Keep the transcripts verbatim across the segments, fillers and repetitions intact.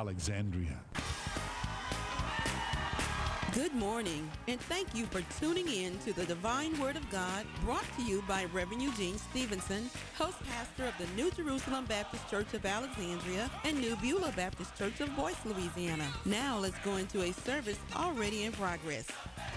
Alexandria. Good morning, and thank you for tuning in to the Divine Word of God, brought to you by Reverend Eugene Stevenson, host pastor of the New Jerusalem Baptist Church of Alexandria and New Beulah Baptist Church of Boyce, Louisiana. Now let's go into a service already in progress.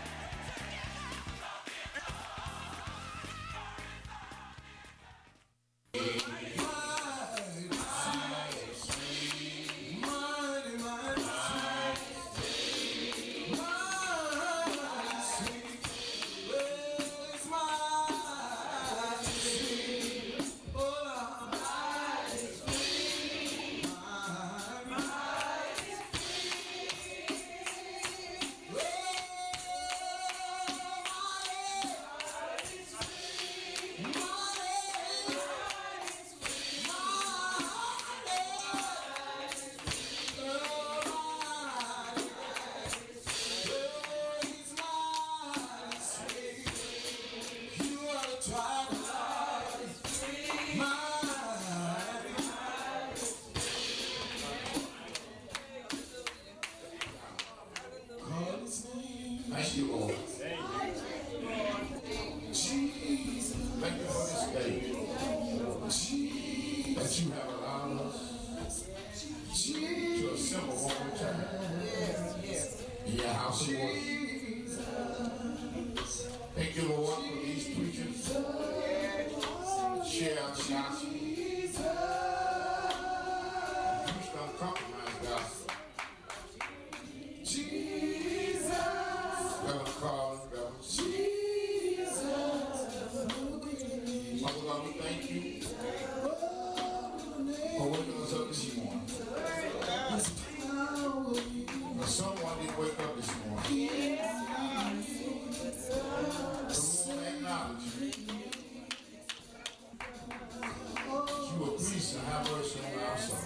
Thank you, Lord. Jesus. Thank you for this day that you have allowed us to assemble one more time in your house of worship. Thank you, Lord, for these preachers share the gospel. Preach the uncompromised gospel. Reverend Carl, Reverend Jesus. Father God, we thank you for waking us up this morning. But someone didn't wake up this morning. So we want to acknowledge you. You are pleased to have mercy on our soul.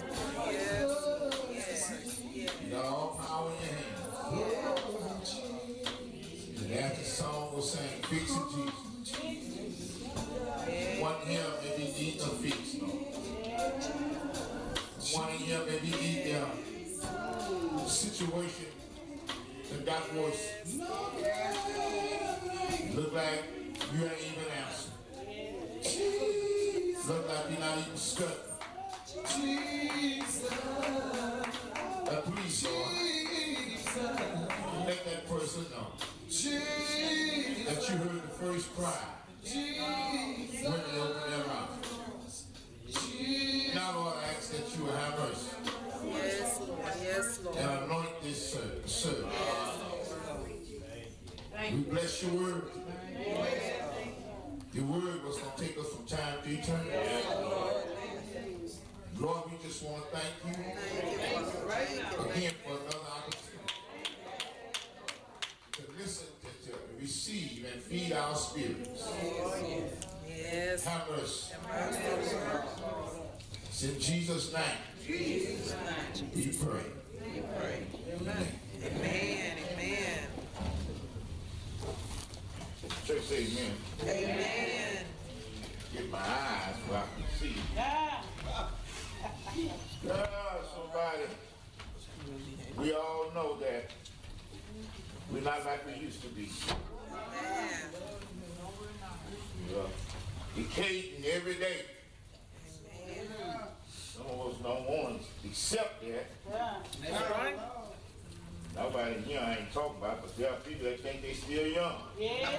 You got all power in your hands. And after the song was saying, fix it, Jesus. One here may be need to fix, Lord. One here may be need their situation that got worse. Look like you ain't even answered. Look like you're not even stuck. But please, Lord, let that person know that you heard the first cry when they opened their mouth. Now, Lord, I ask that you will have mercy. Yes, Lord. Yes, Lord. And anoint this service. We bless your word. Your word was going to take us from time to eternity. Lord, we just want to thank you again for another opportunity to listen, to, to receive, and feed our spirits. Yes. Have mercy. It's in Jesus' name. Jesus' name. We pray. We pray. Amen. Amen. Amen. Church say amen. Amen. Get my eyes where I can see. Ah, somebody. We all know that we're not like we used to be. Amen. Yeah. Decaying every day. Amen. Some of us don't want to accept that. That's right. Nobody here I ain't talking about, but there are people that think they still young. Yeah.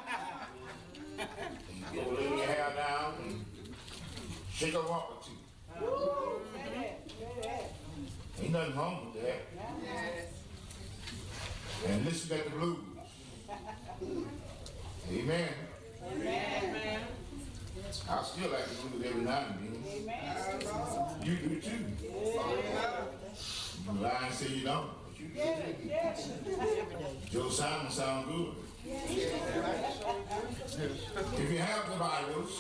You go lay your hair down and shake a rock or two. Ain't nothing wrong with that. And listen to the blues. Amen. Amen. I still like the blues every now and then. You do too. You lie and say you don't. But you do too. Joe Simon sound good. If you have the Bibles,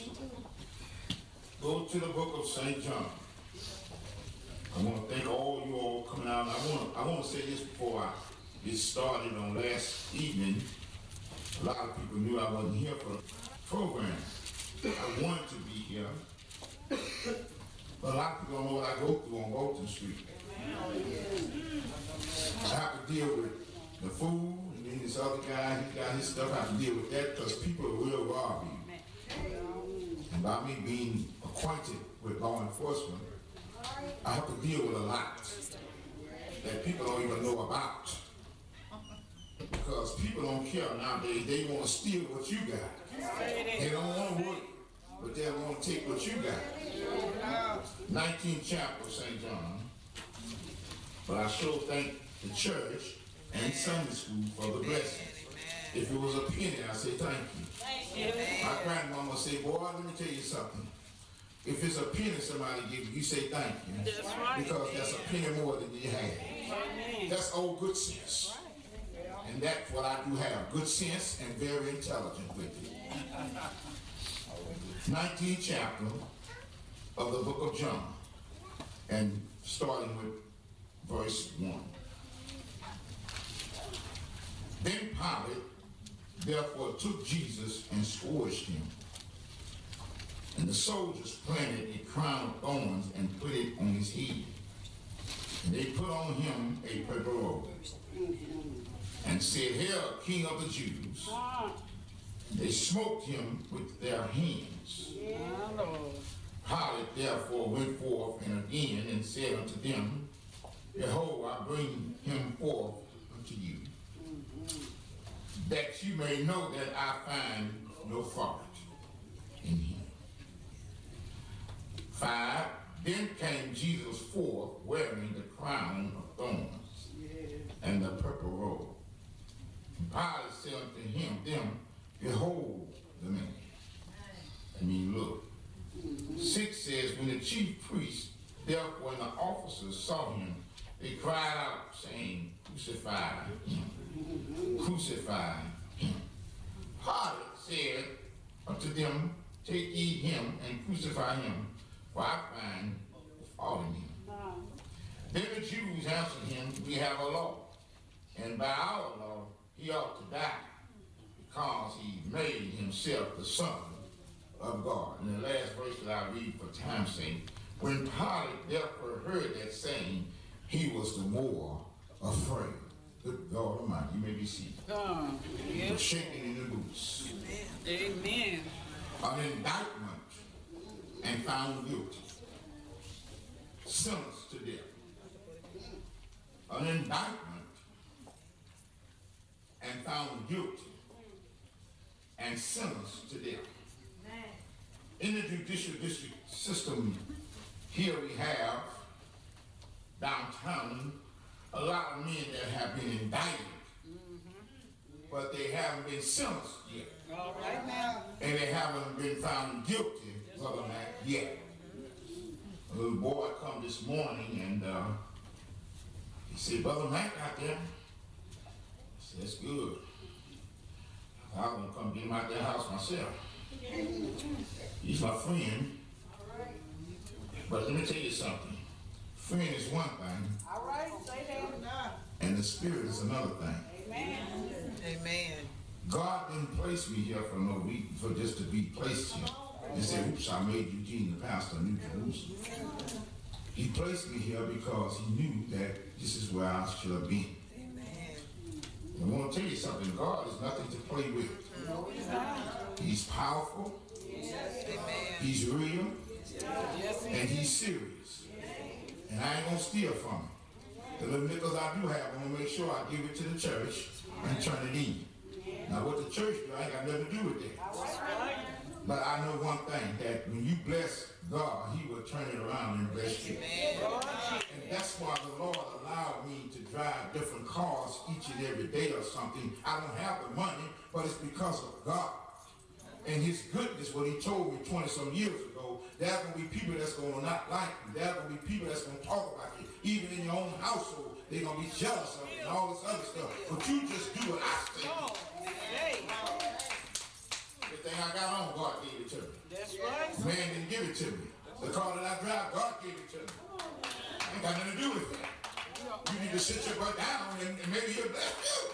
go to the book of Saint John. I want to thank all you all coming out. I want to, I want to say this before I get started on last evening. A lot of people knew I wasn't here for the program. I wanted to be here. But a lot of people don't know what I go through on Bolton Street. I have to deal with the food, and then this other guy, he got his stuff. I have to deal with that because people will rob you. And by me being acquainted with law enforcement, I have to deal with a lot that people don't even know about. Because people don't care nowadays. They want to steal what you got. They don't want to work, but they want to take what you got. nineteenth chapter of Saint John. But I sure thank the church and Sunday school for the blessing. If it was a penny, I say thank you. My grandmama say, boy, let me tell you something. If it's a penny somebody gives you, you say thank you. That's right. Because that's a penny more than you had. That's old good sense. And that's what I do have, good sense and very intelligent with it. nineteenth chapter of the book of John, and starting with verse one. Then Pilate therefore took Jesus and scourged him. And the soldiers planted a crown of thorns and put it on his head. And they put on him a purple robe and said, "Hail, King of the Jews." They smote him with their hands. Pilate therefore went forth and again and said unto them, "Behold, I bring him forth unto you, that you may know that I find no fault in him." Five, then came Jesus forth wearing the crown of thorns and the purple robe. And Pilate said unto him, them, "Behold the man." I mean, look. Six says, when the chief priests, therefore, and the officers saw him, they cried out, saying, "Crucify him, crucify him." Pilate said unto them, "Take ye him and crucify him, for I find fault in him." Then the Jews answered him, "We have a law, and by our law he ought to die, because he made himself the Son of God." And the last verse that I read for time's sake, when Pilate therefore heard that saying, he was the more afraid. Good God Almighty, you may be seated. Uh, He was yes. shaking in the boots. Amen. An indictment and found guilty. Sentenced to death. An indictment and found guilty and sentenced to death. In the judicial district system, here we have downtown a lot of men that have been indicted, but they haven't been sentenced yet. All right now. And they haven't been found guilty, Brother Mac, yet. A little boy come this morning and uh, he said, "Brother Mac out there?" I said, "That's good. I was going to come get him out their house myself. He's my friend. But let me tell you something. Friend is one thing, All right. Say that. and the spirit is another thing. Amen. Amen. God didn't place me here for no reason, for just to be placed here and say, "Oops, I made Eugene the pastor of New Jerusalem." He placed me here because he knew that this is where I should have been. I want to tell you something. God is nothing to play with. No, he's not. He's powerful. Yes. Amen. He's real. Yes, And he's serious. And I ain't going to steal from him. The little nickels I do have, I'm going to make sure I give it to the church and turn it in. Now, what the church do, I ain't got nothing to do with that. But I know one thing, that when you bless God, he will turn it around and bless you. And that's why the Lord allowed me to drive different cars each and every day or something. I don't have the money, but it's because of God. And his goodness, what he told me twenty some years ago, there are going to be people that's going to not like you. There are going to be people that's going to talk about you. Even in your own household, they're going to be jealous of you and all this other stuff. But you just do what I say. Everything I got on, God gave it to me. That's right. Man didn't give it to me. The car that I drive, God gave it to me. I ain't got nothing to do with it. You need to sit your butt down and, and maybe he'll bless you.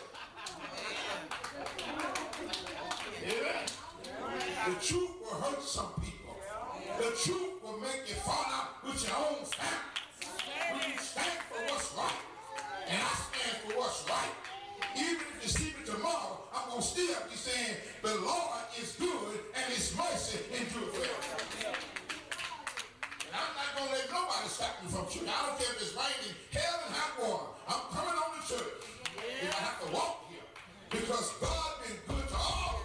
Amen. The truth will hurt some people. The truth will will make you fall out with your own family. When you stand for what's right, and I stand for what's right, even if you see me tomorrow, I'm going to still be saying the Lord is good and his mercy endures forever. And I'm not going to let nobody stop me from church. I don't care if it's raining, hell and hot water. I'm coming on to church. If I have to walk here. Because God been good to all.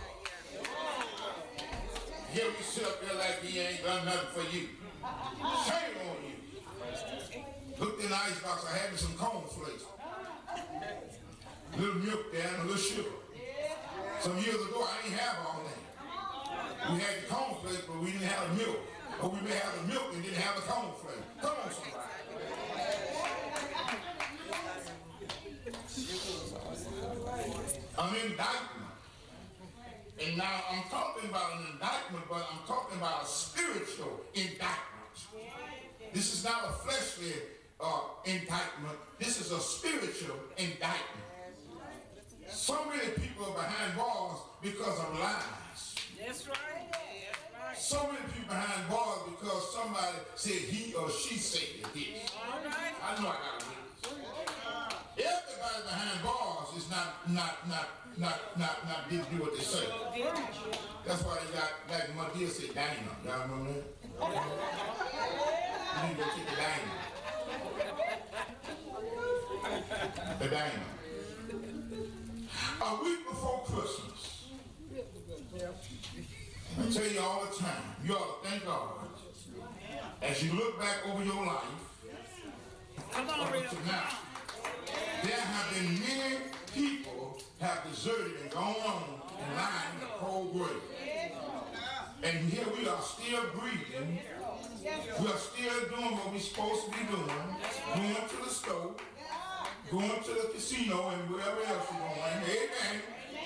Here we sit up there like he ain't done nothing for you. Shame on you. Looked in the icebox, I had me some cornflakes. A little milk there and a little sugar. Some years ago, I didn't have all that. We had the cornflakes, but we didn't have the milk. Or we may have the milk and didn't have the cornflakes. Come on, somebody. An indictment. And now I'm talking about an indictment, but I'm talking about a spiritual indictment. This is not a fleshly uh, indictment. This is a spiritual indictment. So many people are behind bars because of lies. That's right. That's right. So many people behind bars because somebody said he or she said this. All right. I know I got a witness. Everybody behind bars is not not not not not not didn't do what they say. That's why they got, like my dear said, Dana. Y'all remember that? You need to go get the Dana. The Dana. A week before Christmas, I tell you all the time, you ought to thank God as you look back over your life up to now. There have been many people have deserted and gone on and lied in the cold grave. And here we are still breathing. We are still doing what we're supposed to be doing. Going to the store, going to the casino, and wherever else you're going. Amen.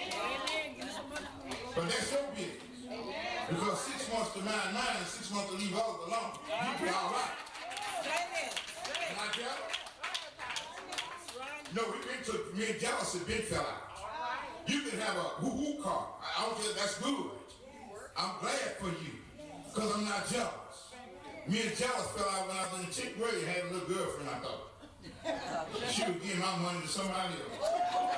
But that's your business. Because six months to nine nine and six months to leave others alone, you be all right. Am I jealous? No, we been to me and jealous have been fell out. You can have a woo-woo car. I don't care, that's good. I'm glad for you. Because I'm not jealous. Me and jealous fell out when I was in the tenth grade and had a little girlfriend, I thought. She was giving my money to somebody else.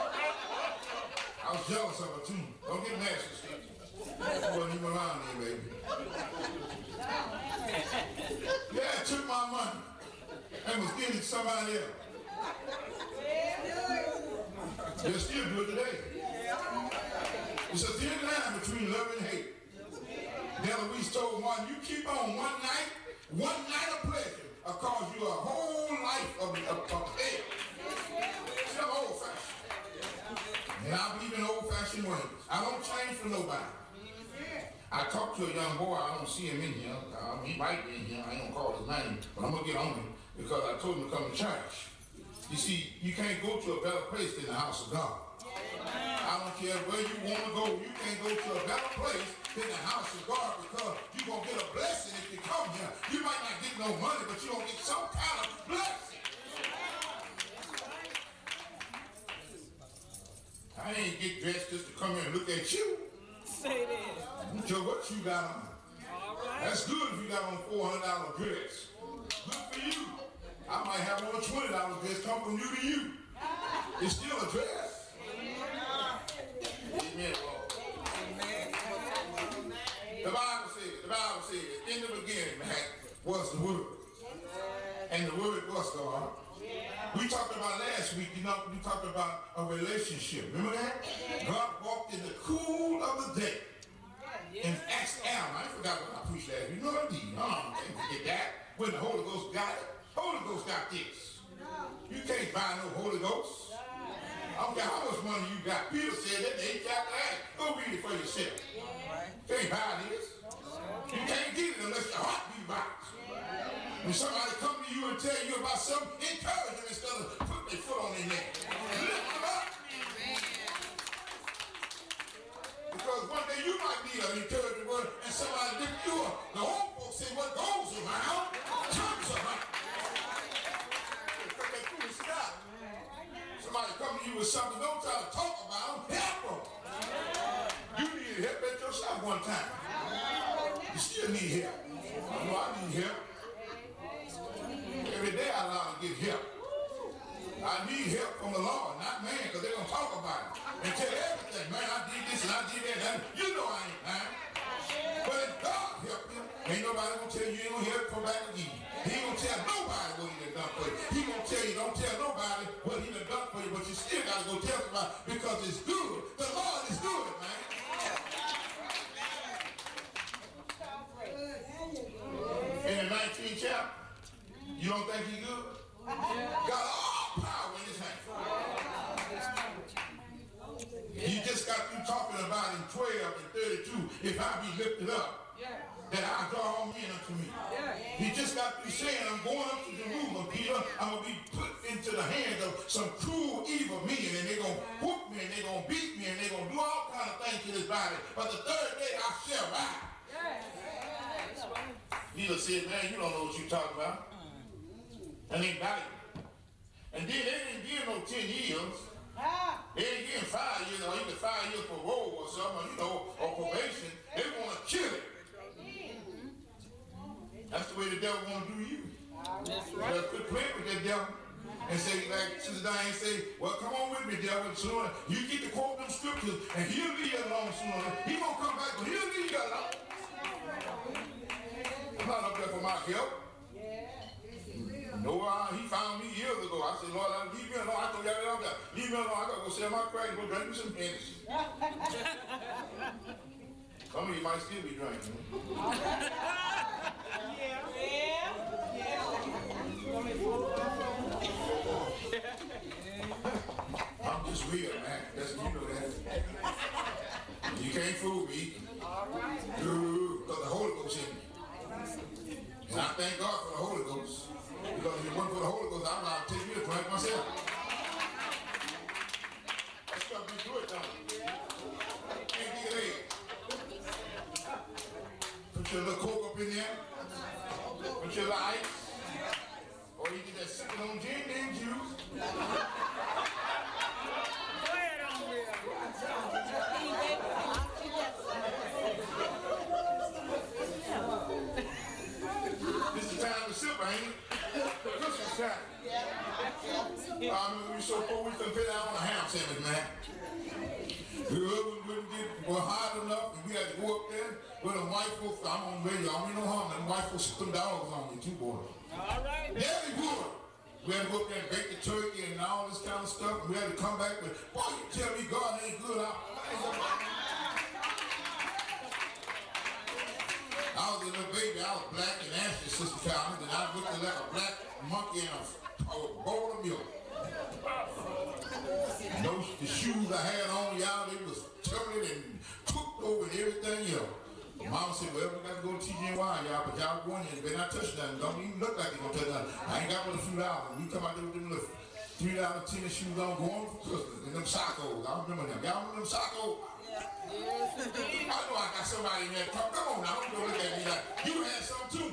I was jealous of her too. Don't get mad, sister. I wasn't even around there, baby. Yeah, I took my money and was giving it to somebody else. They still do it today. It's a thin line between love and hate. Deloise told one, you keep on one night, one night of pleasure will cause you a whole life of, of, of hell. It's not old-fashioned. And I believe in old-fashioned ways. I don't change for nobody. I talked to a young boy, I don't see him in here. Um, he might be in here, I ain't gonna call his name, but I'm gonna get on him because I told him to come to church. You see, you can't go to a better place than the house of God. I don't care where you want to go, you can't go to a better place than the house of God because you're going to get a blessing if you come here. You might not get no money, but you're going to get some kind of blessing. I ain't get dressed just to come here and look at you. Say that. I don't care what you got on. All right. That's good if you got on a four hundred dollar dress. Good for you. I might have on a twenty dollar dress come from you to you. It's still a dress. Amen, Lord. The Bible says, the Bible says, in the beginning, man, was the Word. And the Word was God. We talked about last week, you know, we talked about a relationship. Remember that? God walked in the cool of the day and asked Adam. I forgot what I preached last week. You know what I mean? Oh, can't forget that. When the Holy Ghost got it. Holy Ghost got this. You can't buy no Holy Ghost. I don't care how much money you got. Peter said that they got that. Go read it for yourself. You can't buy this. You can't get it unless your heart be right. When somebody come to you and tell you about something, encourage them instead of putting their foot on their neck. Lift them up. Because one day you might need an encouraging word and somebody lift you up. The old folks say what goes around comes around. Somebody come to you with something, don't try to talk about them, help them. You need help at yourself one time. You still need help. know I need help. Every day I allow to get help. I need help from the Lord, not man, because they're going to talk about it and tell everything. Man, I did this and I did that. And you know I ain't lying. But if God help you, ain't nobody going to tell you you ain't going to hear it from back again. He ain't going to tell nobody what he done done for you. He going to tell you, don't tell nobody what he done done for you, but you still got to go tell somebody because it's good. The Lord is good, man. In the nineteenth chapter, you don't think he good? Got all power in his hand. He just got through talking about in twelve and thirty-two, if I be lifted up, that I draw all men unto me. He just got through saying, I'm going up to Jerusalem, Peter. I'm going to be put into the hands of some cruel, evil men, and they're going to whoop me, and they're going to beat me, and they're going to do all kind of things to this body. But the third day I shall rise. Peter said, man, you don't know what you're talking about. And they got it. And then they didn't give no ten years. They didn't give him five years, or even five years for parole or something, you know, or probation. They want to kill it. That's the way the devil want to do you. That's right. You quit playing with that devil. And say, like Sister Diane say, well, come on with me, devil. Sooner you get to quote them scriptures, and he'll leave you alone sooner. He won't come back, but he'll leave you alone. I'm not up there for my help. No, uh, he found me years ago. I said, Lord, I, leave me alone. I told y'all that. Leave me alone. I got to go sell my crack and go drink me some Hennessy. Some of you might still be drinking. Yeah. Yeah. Yeah. I'm just real, man. That's, you know that. You can't fool me. All right. Because the Holy Ghost in me. And I thank God for the Holy Ghost. Because if it wasn't for the Holy Ghost, I'm going to take me a drink myself. That stuff be good, don't it? Can't get it. Put your little Coke up in there. Put your little ice. Or you get that sipping on gin and juice. Go ahead on here. This is the time to sip, ain't it? Christmas time. I mean, we so poor we couldn't pay down on a ham sandwich, man. We wouldn't get well, hot enough, and we had to go up there with them white folks. I'm on radio, I don't mean no harm. Them white folks put dogs on me, too, boy. All right. Yeah, they would. We had to go up there and bake the turkey and all this kind of stuff. And we had to come back with, boy, you tell me God ain't good. I, I was a little baby. I was black and ashy, Sister Carolyn, and I looked like a black monkey in a, a bowl of milk. Those the shoes I had on, y'all, they was turning and cooked over and everything else. Mama said, well, we got to go to T G N Y, y'all, but y'all going in, you better not touch nothing. Don't even look like you're going to touch nothing. I ain't got but a few dollars. We come out there with them little three dollar tennis shoes on, going for Christmas, and them sockos. I remember them. Y'all remember them sockos? Yes. I know I got somebody in there. Come, come on now, don't go look at me like, you had some too.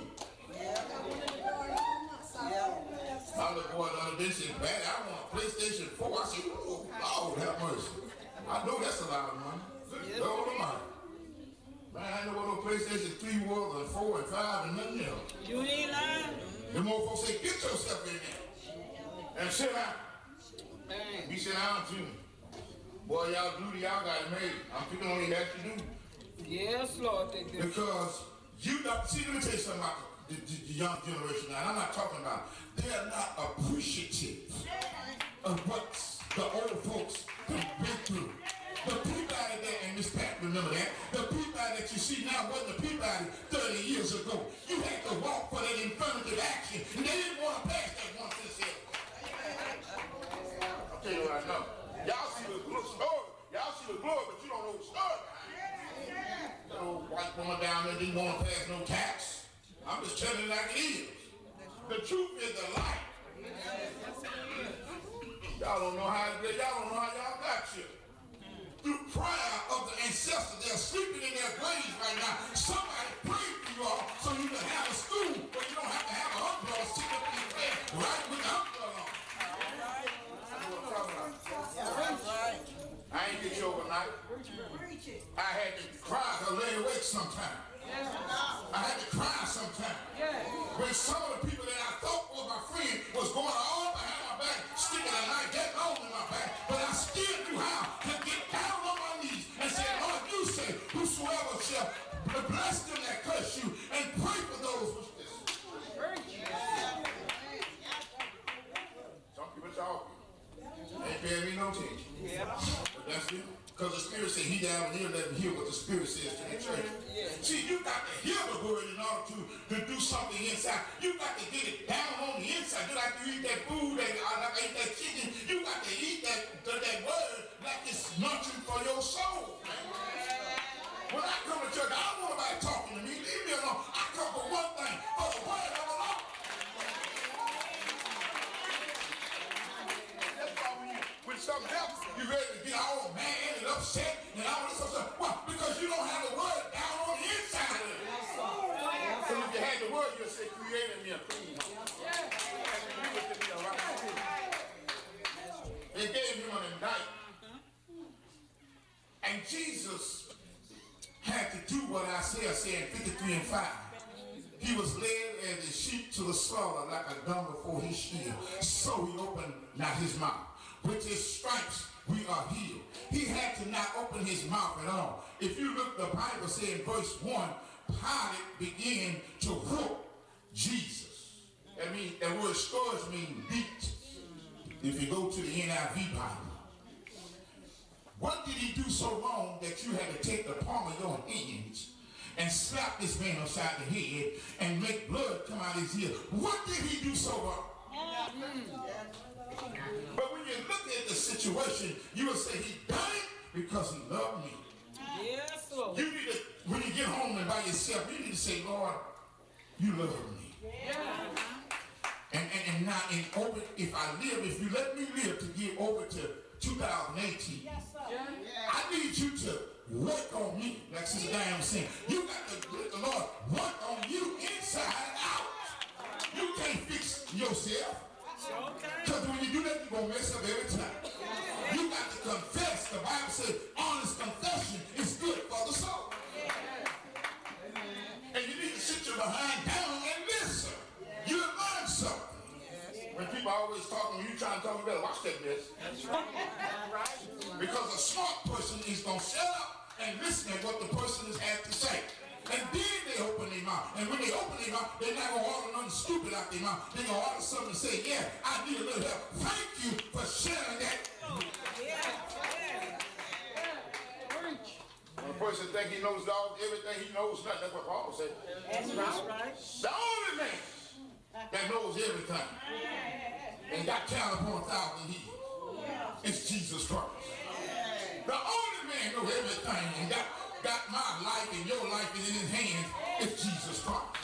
My little boy the other day said, "Daddy, I want a PlayStation four." I said, "Oh, Lord, have mercy." I know that's a lot of money. Good Lord Almighty. Man, I know what no PlayStation three was, and four, and five, and nothing else. You ain't lying. The more folks say, "Get yourself in there and sit down." Man. We sit down too. Boy, y'all duty, y'all got it made. I'm picking on you that you do. Yes, Lord, they do. Because you got, see, let me tell you something about the, the, the young generation now. I'm not talking about, they're not appreciative of what the old folks have been through. The Peabody there, and Miss Pat remember that, the Peabody that you see now wasn't the Peabody thirty years ago. You had to walk for that affirmative action, and they didn't want to pass that one to themselves. I'll tell you what I know. Y'all see the story, y'all see the glory, but you don't know the story behind it. That old white woman down there didn't want to pass no tax. I'm just telling you like it is. The truth is the light. Y'all don't know how y'all don't know how y'all got here. Through prayer of the ancestors, they're sleeping in their graves right now. Somebody prayed for you all so you can have a school where you don't have to have an umbrella sitting up in your bed right with the umbrella on. I ain't get you overnight. I had to cry or lay awake sometime. I had to cry sometime. pay me no attention. Yeah. That's it. Because the Spirit said he down here, let him hear what the Spirit says to the church. See, you got to hear the word in order to, to do something inside. You got to get it down on the inside. You like to eat that food, that, uh, like to eat that chicken. You got to eat that, that, that word like it's nourishing for your soul. Man. When I come to church, I don't want nobody talking to me. Leave me alone. I come for one thing, for the word of the Lord. That's why when, you, when something happens, you ready to get all mad and upset and all this other stuff. Why? Because you don't have the word down on the inside of it. So if you had the word, you'll say, created me a clean heart. They gave him an indictment. And Jesus had to do what Isaiah said in fifty-three and five. He was led as a sheep to the slaughter, like a dumb before his shear. So he opened not his mouth. With his stripes we are healed. He had to not open his mouth at all. If you look, the Bible says in verse one, Pilate began to whoop Jesus. That means that word scourge means beat. If you go to the N I V Bible. What did he do so wrong that you had to take the palm of your hands and slap this man upside the head and make blood come out his ear? What did he do so wrong? But when you look at the situation, you will say he done it because he loved me. Yes, Lord. You need to, when you get home and by yourself, you need to say, Lord, you love me. Yeah. And, and, and now, in over, if I live, if you let me live to get over to two thousand eighteen, yes, sir. Yeah. I need you to work on me. Like Sister Diane was saying, you got to let the Lord work on you inside out. You can't fix yourself. Because when you do that, you're going to mess up every time. You got to confess. The Bible says honest confession is good for the soul. And you need to sit your behind down and listen. You'll learn something. When people are always talking, you trying to talk, you better watch that mess. That's right. Because a smart person is going to shut up and listen to what the person has had to say. And then they open their mouth. And when they open their mouth, they're not going to order nothing stupid out their mouth. They're going to order something and say, yeah, I need a little help. Thank you for sharing that. Yeah. When a person thinks he knows all, everything, he knows nothing. That's what Paul said. That's right. The only man that knows everything and got counted upon a thousand years is Jesus Christ. The only man knows everything and got, got my life and your life in his hands is Jesus Christ.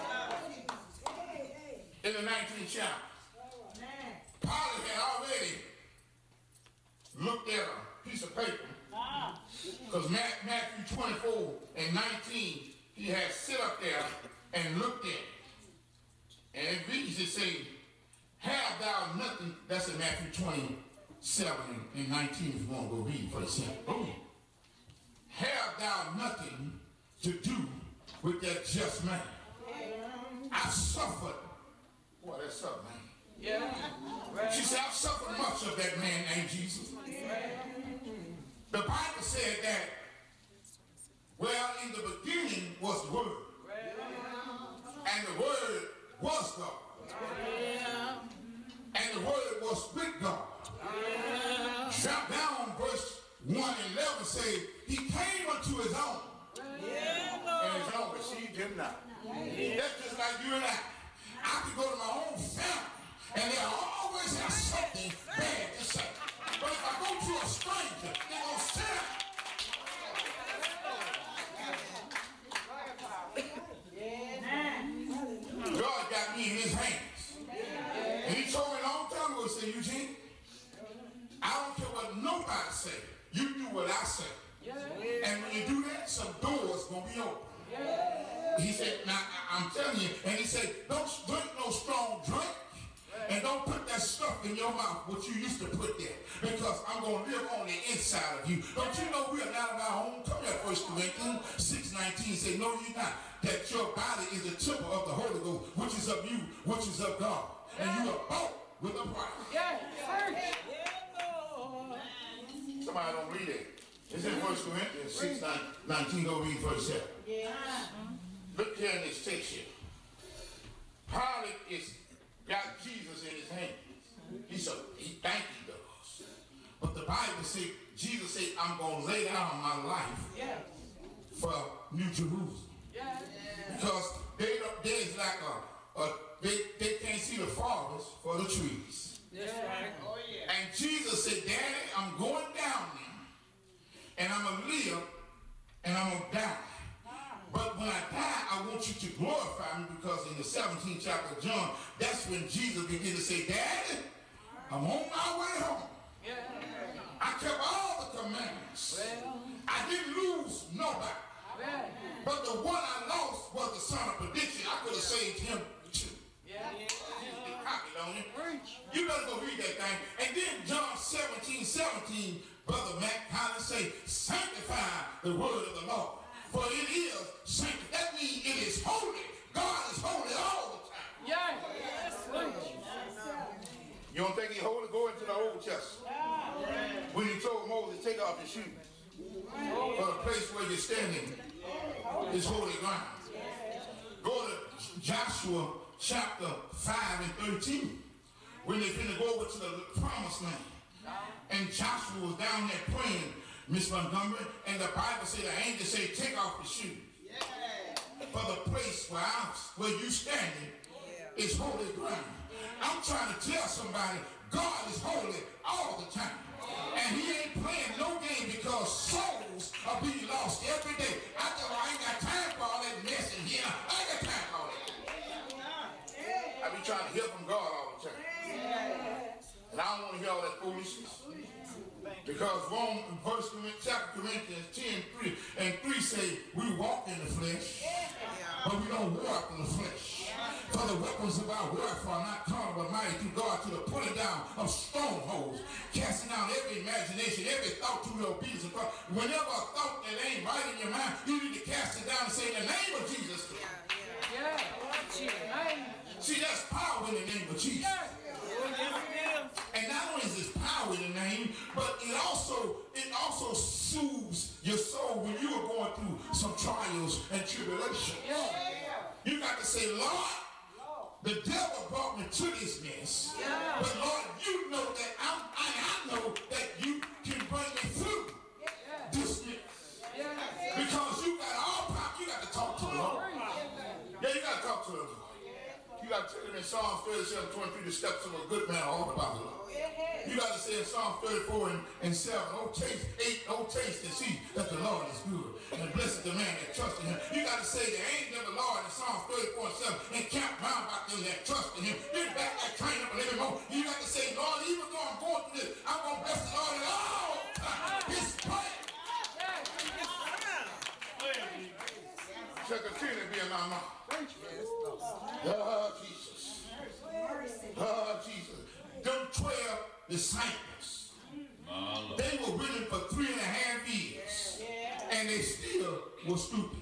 In the nineteenth chapter, Pilate had already looked at a piece of paper because Matthew twenty-four and nineteen, he had sit up there and looked at it. And it reads, it says, have thou nothing, that's in Matthew twenty-seven and nineteen, if you want to go read for example. Have thou nothing to do with that just man. I suffered. Boy, that's something, man. Yeah. Right. She said, I've suffered much of that man named Jesus. Right. The Bible said that, well, in the beginning was the Word. Right. And the Word was God. Yeah. And the Word was with God. Yeah. Drop down verse one and eleven say, he came unto his own. Yeah. And his own received him not. Yeah. That's just like you and I. I could go to my own family and they'll always have something bad to say. But if I go to a stranger, they're going to sit up. God got me in his hands. And he told me a long time ago, he said, Eugene, I don't care what nobody say. You do what I say. And when you do that, some doors going to be open. He said, now I'm telling you, and he said, don't drink no strong drink. And don't put that stuff in your mouth, what you used to put there. Because I'm going to live on the inside of you. Don't you know we are not of our own? Come here, First Corinthians six nineteen say, no, you're not. That your body is the temple of the Holy Ghost, which is of you, which is of God. And you are bought with a price. Yeah. Somebody don't read it. It's in First Corinthians six nineteen. Go read verse seven. Yeah. Look here in this text here. Pilate is got Jesus in his hands. He said, he thank he does. I'm going to lay down my life Yeah. for New Jerusalem. Yeah. Because they, there's like a, a they, they can't see the forest for the trees. That's right. Oh, yeah. And Jesus said, Daddy, I'm going down there, and I'm going to live, and I'm going to die. But when I die, I want you to glorify me, because in the seventeenth chapter of John, that's when Jesus began to say, Daddy, I'm on my way home. Yeah. I kept all the commandments. Well. I didn't lose nobody. Well. But the one I lost was the son of perdition. I could have saved him too. Yeah. On you. You better go read that thing. And then John seventeen, seventeen, Brother Matt kind of say, sanctify the word of the Lord. For it is sanctified. That means it is holy. God is holy all the time. Yeah. Yes, Lord. You don't think he's holy? Go into the Old Testament. When he told Moses, take off your shoes. For the place where you're standing is holy ground. Go to Joshua chapter five and thirteen. When they finna go over to the promised land. And Joshua was down there praying, Miss Montgomery, and the Bible said, the angel said, take off your shoes. For the place where, I, where you standing is holy ground. I'm trying to tell somebody, God is holy all the time. And he ain't playing no game, because souls are being lost every day. I tell I ain't got time for all that mess in here. I ain't got time for all that. I be trying to hear from God all the time. And I don't want to hear all that foolishness. Because Rome, First chapter Corinthians ten, three, and three say, we walk in the flesh, but we don't war after the flesh. For the weapons of our warfare are not carnal, but mighty through God to the pulling down of strongholds, casting down every imagination, every thought to the obedience of God. Whenever a thought that ain't right in your mind, you need to cast it down and say, in the name of Jesus. Yeah. Yeah. See, that's power in the name of Jesus. And not only is this power in the name, but it also it also soothes your soul when you are going through some trials and tribulations. You got to say, Lord, the devil brought me to this mess. But Lord, you know that I'm, I, I know that you can bring me through this mess. Because you got all power. You got to talk to the Lord. Yeah, you got to talk to the Lord. You got to tell him in Psalms thirty-seven, twenty-three, the steps of a good man are all about the Lord. You got to say in Psalms thirty-four and, and seven, oh taste, eight, oh taste and see that the Lord is good. And blessed the man that trusts in him. You got to say the angel of the Lord in Psalms thirty-four and seven, and camp round about them that trust in him. Get back that train up a little more. You got to say, Lord, even though I'm going through this, I'm going to bless the Lord at all times. His praise shall continue to be in my mouth. Oh, Jesus. Oh, Jesus. Them twelve disciples, they were with him for three and a half years, and they still were stupid.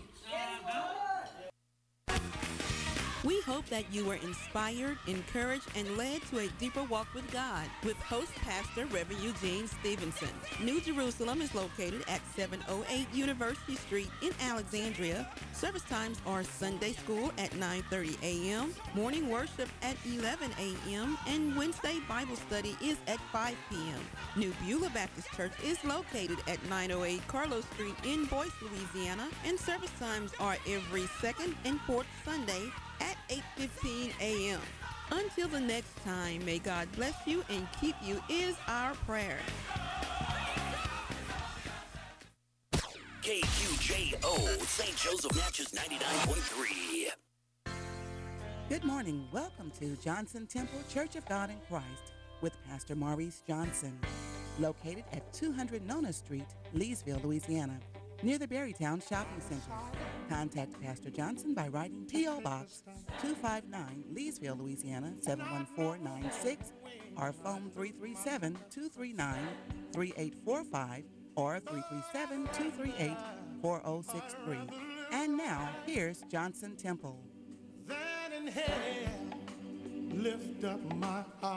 We hope that you were inspired, encouraged, and led to a deeper walk with God with host pastor Reverend Eugene Stevenson. New Jerusalem is located at seven oh eight University Street in Alexandria. Service times are Sunday school at nine thirty a.m., morning worship at eleven a.m., and Wednesday Bible study is at five p.m. New Beulah Baptist Church is located at nine oh eight Carlos Street in Boyce, Louisiana, and service times are every second and fourth Sunday at eight fifteen a.m. Until the next time, may God bless you and keep you is our prayer. K Q J O, Saint Joseph Natchez ninety-nine point three. Good morning. Welcome to Johnson Temple Church of God in Christ with Pastor Maurice Johnson, located at two hundred Nona Street, Leesville, Louisiana, near the Berrytown Shopping Center. Contact Pastor Johnson by writing P O. Box two five nine, Leesville, Louisiana, seven one four nine six, or phone three three seven, two three nine, three eight four five or three three seven, two three eight, four oh six three. And now, here's Johnson Temple. That in hell, lift up my heart.